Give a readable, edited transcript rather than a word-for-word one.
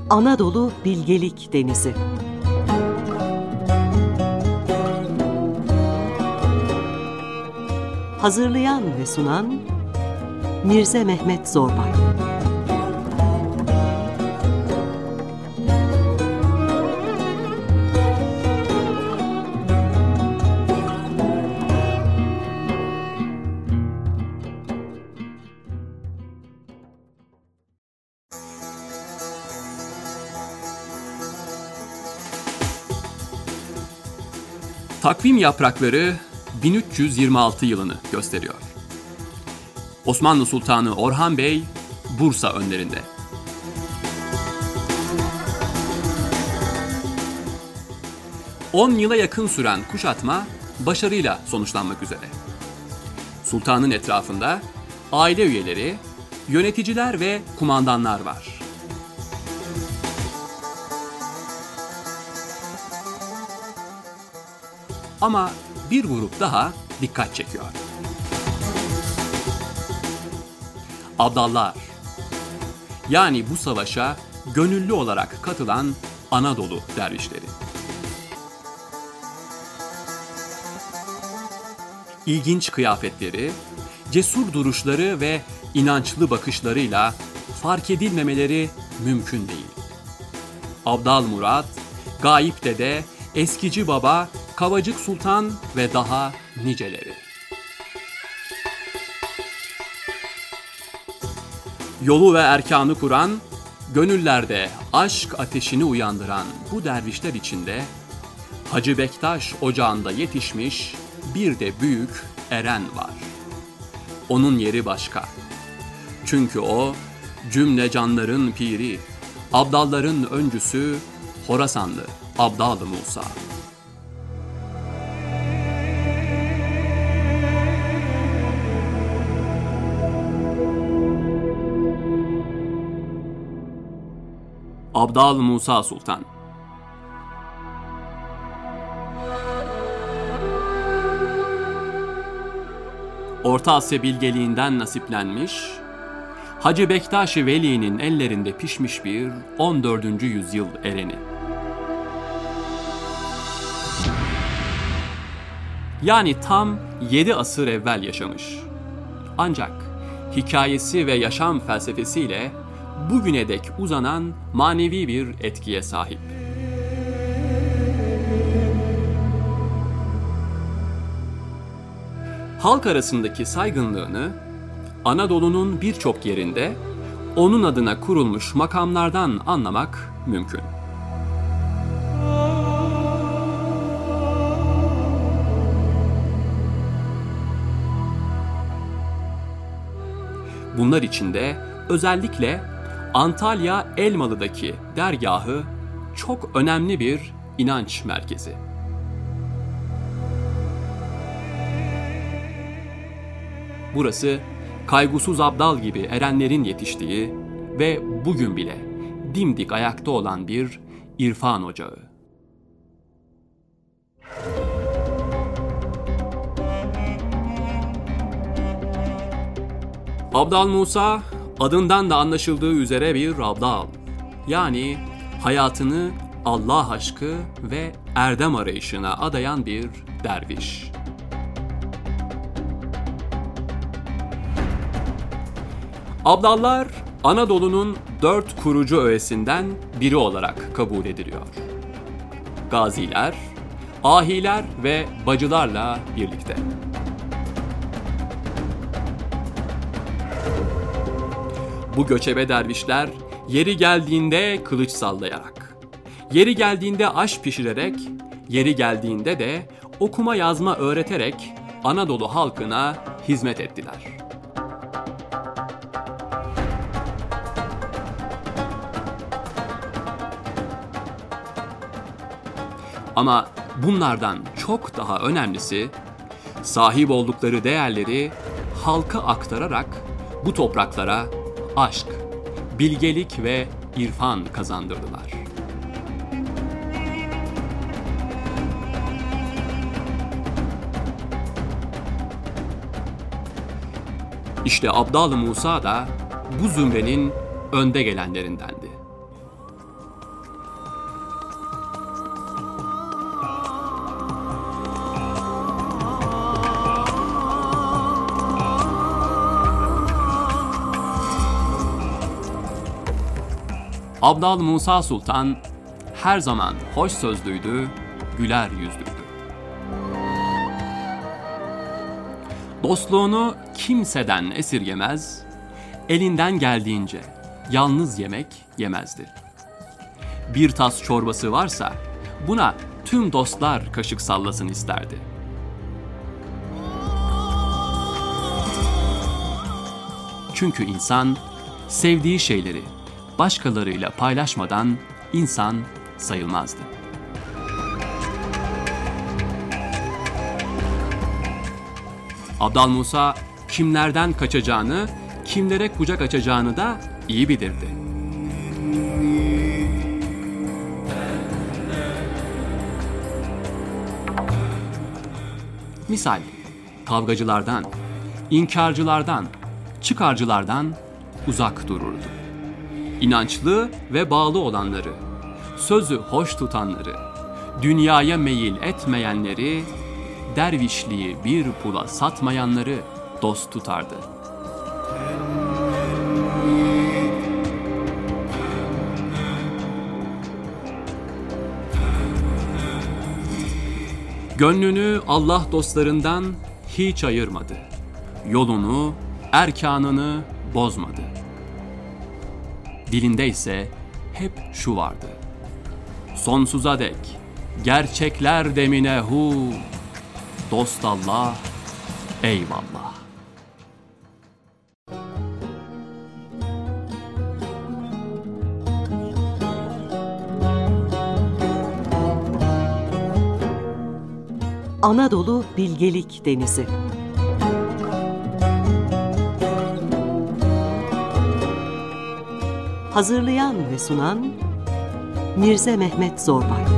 Anadolu Bilgelik Denizi. Hazırlayan ve sunan Mirze Mehmet Zorbay. Takvim yaprakları 1326 yılını gösteriyor. Osmanlı Sultanı Orhan Bey, Bursa önlerinde. On yıla yakın süren kuşatma başarıyla sonuçlanmak üzere. Sultanın etrafında aile üyeleri, yöneticiler ve kumandanlar var. Ama bir grup daha dikkat çekiyor. Abdallar, yani bu savaşa gönüllü olarak katılan Anadolu dervişleri. İlginç kıyafetleri, cesur duruşları ve inançlı bakışlarıyla fark edilmemeleri mümkün değil. Abdal Murat, Gayip Dede, Eskici Baba, Kavacık Sultan ve daha niceleri. Yolu ve erkanı kuran, gönüllerde aşk ateşini uyandıran bu dervişler içinde Hacı Bektaş ocağında yetişmiş bir de büyük eren var. Onun yeri başka. Çünkü o cümle canların piri, abdalların öncüsü Horasanlı Abdal Musa. Abdal Musa Sultan. Orta Asya bilgeliğinden nasiplenmiş, Hacı Bektaş-ı Veli'nin ellerinde pişmiş bir 14. yüzyıl ereni. Yani tam 7 asır evvel yaşamış. Ancak hikayesi ve yaşam felsefesiyle bugüne dek uzanan manevi bir etkiye sahip. Halk arasındaki saygınlığını Anadolu'nun birçok yerinde onun adına kurulmuş makamlardan anlamak mümkün. Bunlar içinde özellikle Antalya Elmalı'daki dergahı çok önemli bir inanç merkezi. Burası Kaygusuz Abdal gibi erenlerin yetiştiği ve bugün bile dimdik ayakta olan bir irfan ocağı. Abdal Musa, adından da anlaşıldığı üzere bir abdal, yani hayatını Allah aşkı ve erdem arayışına adayan bir derviş. Abdallar, Anadolu'nun 4 kurucu öğesinden biri olarak kabul ediliyor. Gaziler, ahiler ve bacılarla birlikte. Bu göçebe dervişler yeri geldiğinde kılıç sallayarak, yeri geldiğinde aş pişirerek, yeri geldiğinde de okuma yazma öğreterek Anadolu halkına hizmet ettiler. Ama bunlardan çok daha önemlisi, sahip oldukları değerleri halka aktararak bu topraklara aşk, bilgelik ve irfan kazandırdılar. İşte Abdal Musa da bu zümrenin önde gelenlerindendi. Abdal Musa Sultan her zaman hoş sözlüydü, güler yüzlüydü. Dostluğunu kimseden esirgemez, elinden geldiğince yalnız yemek yemezdi. Bir tas çorbası varsa buna tüm dostlar kaşık sallasın isterdi. Çünkü insan sevdiği şeyleri başkalarıyla paylaşmadan insan sayılmazdı. Abdal Musa kimlerden kaçacağını, kimlere kucak açacağını da iyi bilirdi. Misal, kavgacılardan, inkarcılardan, çıkarcılardan uzak dururdu. İnançlı ve bağlı olanları, sözü hoş tutanları, dünyaya meyil etmeyenleri, dervişliği bir pula satmayanları dost tutardı. Gönlünü Allah dostlarından hiç ayırmadı. Yolunu, erkanını bozmadı. Dilinde ise hep şu vardı: sonsuza dek gerçekler demine hu, dost Allah, eyvallah. Anadolu Bilgelik Denizi. Hazırlayan ve sunan Mirze Mehmet Zorbay.